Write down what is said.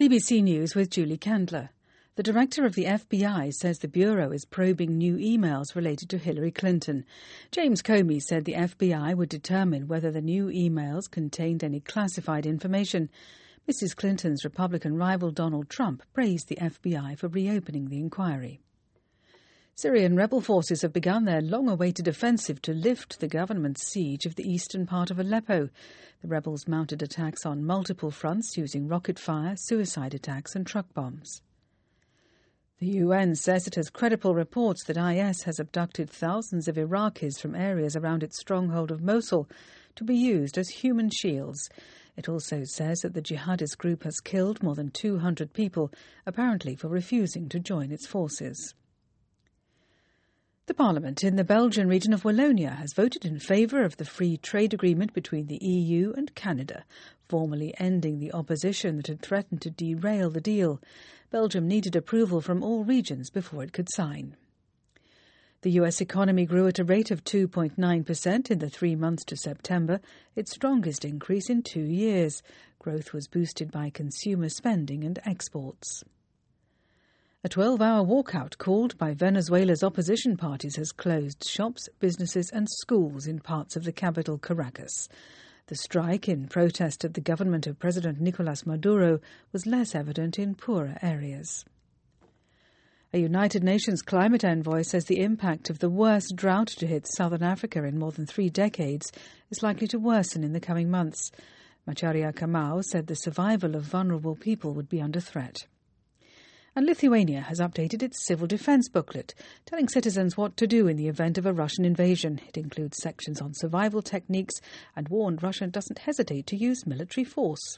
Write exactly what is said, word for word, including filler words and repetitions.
B B C News with Julie Candler. The director of the F B I says the Bureau is probing new emails related to Hillary Clinton. James Comey said the F B I would determine whether the new emails contained any classified information. Missus Clinton's Republican rival Donald Trump praised the F B I for reopening the inquiry. Syrian rebel forces have begun their long-awaited offensive to lift the government's siege of the eastern part of Aleppo. The rebels mounted attacks on multiple fronts using rocket fire, suicide attacks and truck bombs. The U N says it has credible reports that I S has abducted thousands of Iraqis from areas around its stronghold of Mosul to be used as human shields. It also says that the jihadist group has killed more than two hundred people, apparently for refusing to join its forces. The Parliament in the Belgian region of Wallonia has voted in favour of the free trade agreement between the E U and Canada, formally ending the opposition that had threatened to derail the deal. Belgium needed approval from all regions before it could sign. The U S economy grew at a rate of two point nine percent in the three months to September, its strongest increase in two years. Growth was boosted by consumer spending and exports. A twelve-hour walkout called by Venezuela's opposition parties has closed shops, businesses and schools in parts of the capital, Caracas. The strike, in protest at the government of President Nicolas Maduro, was less evident in poorer areas. A United Nations climate envoy says the impact of the worst drought to hit southern Africa in more than three decades is likely to worsen in the coming months. Macharia Kamau said the survival of vulnerable people would be under threat. And Lithuania has updated its civil defence booklet, telling citizens what to do in the event of a Russian invasion. It includes sections on survival techniques and warned Russia doesn't hesitate to use military force.